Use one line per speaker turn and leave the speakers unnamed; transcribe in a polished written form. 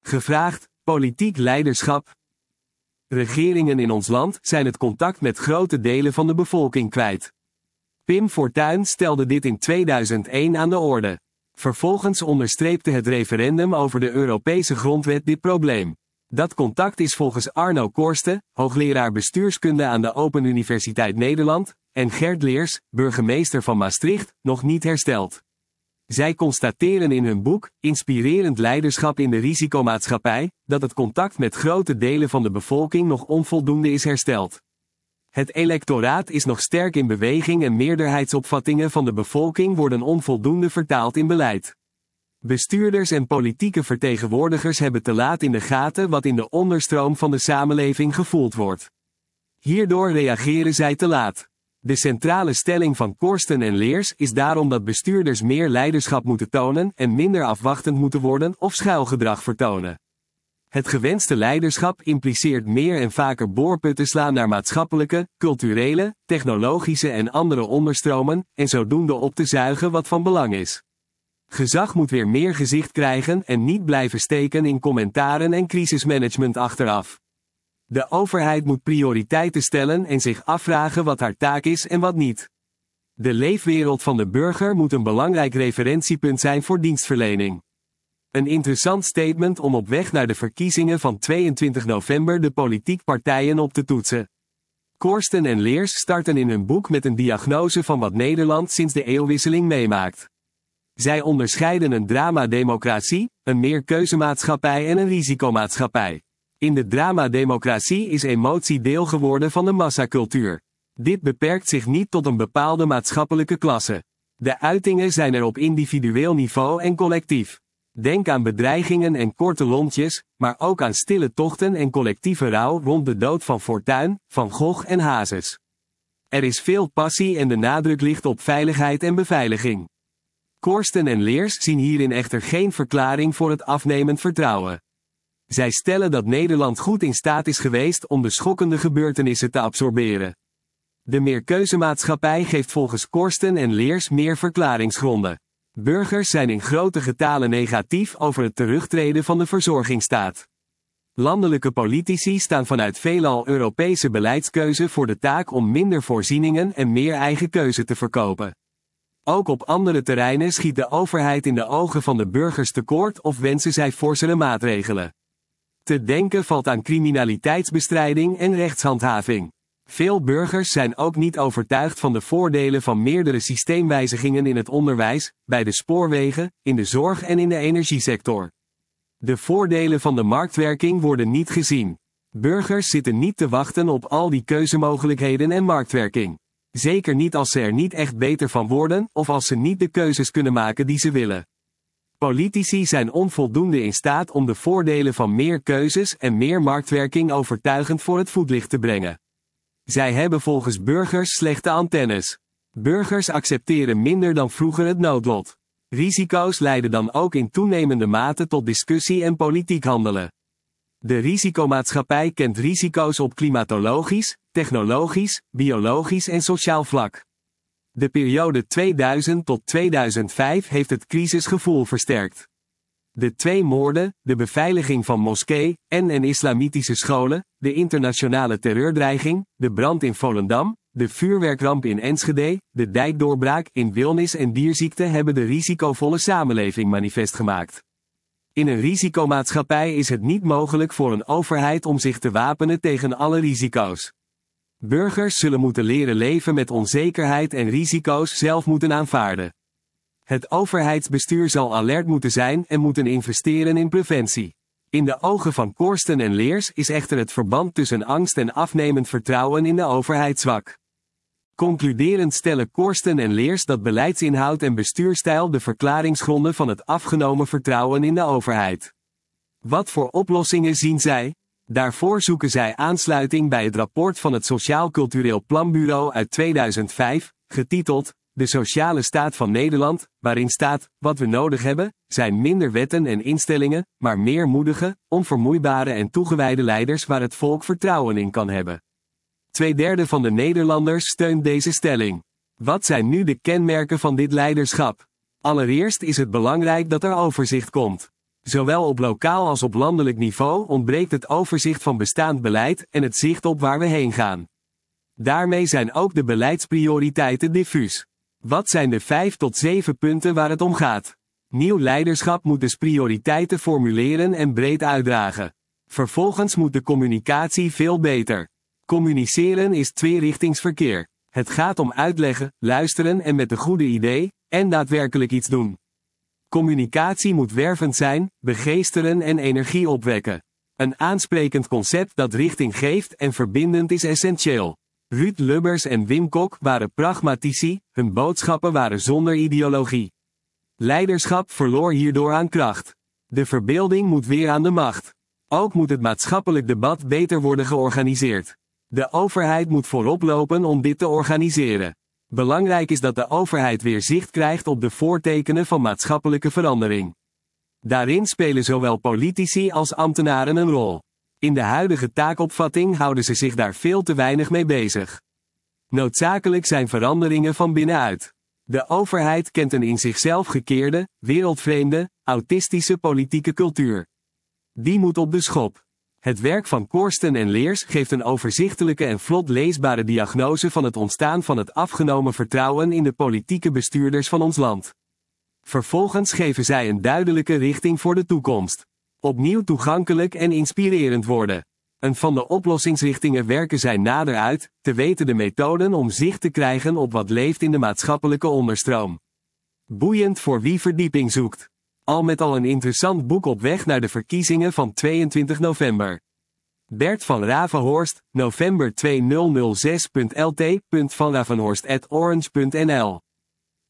Gevraagd, politiek leiderschap. Regeringen in ons land zijn het contact met grote delen van de bevolking kwijt. Pim Fortuyn stelde dit in 2001 aan de orde. Vervolgens onderstreepte het referendum over de Europese grondwet dit probleem. Dat contact is volgens Arno Korsten, hoogleraar bestuurskunde aan de Open Universiteit Nederland, en Gert Leers, burgemeester van Maastricht, nog niet hersteld. Zij constateren in hun boek, Inspirerend leiderschap in de risicomaatschappij, dat het contact met grote delen van de bevolking nog onvoldoende is hersteld. Het electoraat is nog sterk in beweging en meerderheidsopvattingen van de bevolking worden onvoldoende vertaald in beleid. Bestuurders en politieke vertegenwoordigers hebben te laat in de gaten wat in de onderstroom van de samenleving gevoeld wordt. Hierdoor reageren zij te laat. De centrale stelling van Korsten en Leers is daarom dat bestuurders meer leiderschap moeten tonen en minder afwachtend moeten worden of schuilgedrag vertonen. Het gewenste leiderschap impliceert meer en vaker boorputten slaan naar maatschappelijke, culturele, technologische en andere onderstromen, en zodoende op te zuigen wat van belang is. Gezag moet weer meer gezicht krijgen en niet blijven steken in commentaren en crisismanagement achteraf. De overheid moet prioriteiten stellen en zich afvragen wat haar taak is en wat niet. De leefwereld van de burger moet een belangrijk referentiepunt zijn voor dienstverlening. Een interessant statement om op weg naar de verkiezingen van 22 november de politieke partijen op te toetsen. Korsten en Leers starten in hun boek met een diagnose van wat Nederland sinds de eeuwwisseling meemaakt. Zij onderscheiden een dramademocratie, een meerkeuzemaatschappij en een risicomaatschappij. In de dramademocratie is emotie deel geworden van de massacultuur. Dit beperkt zich niet tot een bepaalde maatschappelijke klasse. De uitingen zijn er op individueel niveau en collectief. Denk aan bedreigingen en korte lontjes, maar ook aan stille tochten en collectieve rouw rond de dood van Fortuyn, Van Gogh en Hazes. Er is veel passie en de nadruk ligt op veiligheid en beveiliging. Korsten en Leers zien hierin echter geen verklaring voor het afnemend vertrouwen. Zij stellen dat Nederland goed in staat is geweest om de schokkende gebeurtenissen te absorberen. De meerkeuzemaatschappij geeft volgens Korsten en Leers meer verklaringsgronden. Burgers zijn in grote getalen negatief over het terugtreden van de verzorgingsstaat. Landelijke politici staan vanuit veelal Europese beleidskeuze voor de taak om minder voorzieningen en meer eigen keuze te verkopen. Ook op andere terreinen schiet de overheid in de ogen van de burgers tekort of wensen zij forsere maatregelen. Te denken valt aan criminaliteitsbestrijding en rechtshandhaving. Veel burgers zijn ook niet overtuigd van de voordelen van meerdere systeemwijzigingen in het onderwijs, bij de spoorwegen, in de zorg en in de energiesector. De voordelen van de marktwerking worden niet gezien. Burgers zitten niet te wachten op al die keuzemogelijkheden en marktwerking. Zeker niet als ze er niet echt beter van worden of als ze niet de keuzes kunnen maken die ze willen. Politici zijn onvoldoende in staat om de voordelen van meer keuzes en meer marktwerking overtuigend voor het voetlicht te brengen. Zij hebben volgens burgers slechte antennes. Burgers accepteren minder dan vroeger het noodlot. Risico's leiden dan ook in toenemende mate tot discussie en politiek handelen. De risicomaatschappij kent risico's op klimatologisch, technologisch, biologisch en sociaal vlak. De periode 2000 tot 2005 heeft het crisisgevoel versterkt. De 2 moorden, de beveiliging van moskee en islamitische scholen, de internationale terreurdreiging, de brand in Volendam, de vuurwerkramp in Enschede, de dijkdoorbraak in Wilnis en dierziekte hebben de risicovolle samenleving manifest gemaakt. In een risicomaatschappij is het niet mogelijk voor een overheid om zich te wapenen tegen alle risico's. Burgers zullen moeten leren leven met onzekerheid en risico's zelf moeten aanvaarden. Het overheidsbestuur zal alert moeten zijn en moeten investeren in preventie. In de ogen van Korsten en Leers is echter het verband tussen angst en afnemend vertrouwen in de overheid zwak. Concluderend stellen Korsten en Leers dat beleidsinhoud en bestuurstijl de verklaringsgronden van het afgenomen vertrouwen in de overheid. Wat voor oplossingen zien zij? Daarvoor zoeken zij aansluiting bij het rapport van het Sociaal Cultureel Planbureau uit 2005, getiteld De Sociale Staat van Nederland, waarin staat: wat we nodig hebben, zijn minder wetten en instellingen, maar meer moedige, onvermoeibare en toegewijde leiders waar het volk vertrouwen in kan hebben. 2/3 van de Nederlanders steunt deze stelling. Wat zijn nu de kenmerken van dit leiderschap? Allereerst is het belangrijk dat er overzicht komt. Zowel op lokaal als op landelijk niveau ontbreekt het overzicht van bestaand beleid en het zicht op waar we heen gaan. Daarmee zijn ook de beleidsprioriteiten diffuus. Wat zijn de 5 tot 7 punten waar het om gaat? Nieuw leiderschap moet dus prioriteiten formuleren en breed uitdragen. Vervolgens moet de communicatie veel beter. Communiceren is tweerichtingsverkeer. Het gaat om uitleggen, luisteren en met de goede idee, en daadwerkelijk iets doen. Communicatie moet wervend zijn, begeesteren en energie opwekken. Een aansprekend concept dat richting geeft en verbindend is essentieel. Ruud Lubbers en Wim Kok waren pragmatici, hun boodschappen waren zonder ideologie. Leiderschap verloor hierdoor aan kracht. De verbeelding moet weer aan de macht. Ook moet het maatschappelijk debat beter worden georganiseerd. De overheid moet voorop lopen om dit te organiseren. Belangrijk is dat de overheid weer zicht krijgt op de voortekenen van maatschappelijke verandering. Daarin spelen zowel politici als ambtenaren een rol. In de huidige taakopvatting houden ze zich daar veel te weinig mee bezig. Noodzakelijk zijn veranderingen van binnenuit. De overheid kent een in zichzelf gekeerde, wereldvreemde, autistische politieke cultuur. Die moet op de schop. Het werk van Korsten en Leers geeft een overzichtelijke en vlot leesbare diagnose van het ontstaan van het afgenomen vertrouwen in de politieke bestuurders van ons land. Vervolgens geven zij een duidelijke richting voor de toekomst. Opnieuw toegankelijk en inspirerend worden. En van de oplossingsrichtingen werken zij nader uit, te weten de methoden om zicht te krijgen op wat leeft in de maatschappelijke onderstroom. Boeiend voor wie verdieping zoekt. Al met al een interessant boek op weg naar de verkiezingen van 22 november. Bert van Ravenhorst, november 2006.lt.vanravenhorst@orange.nl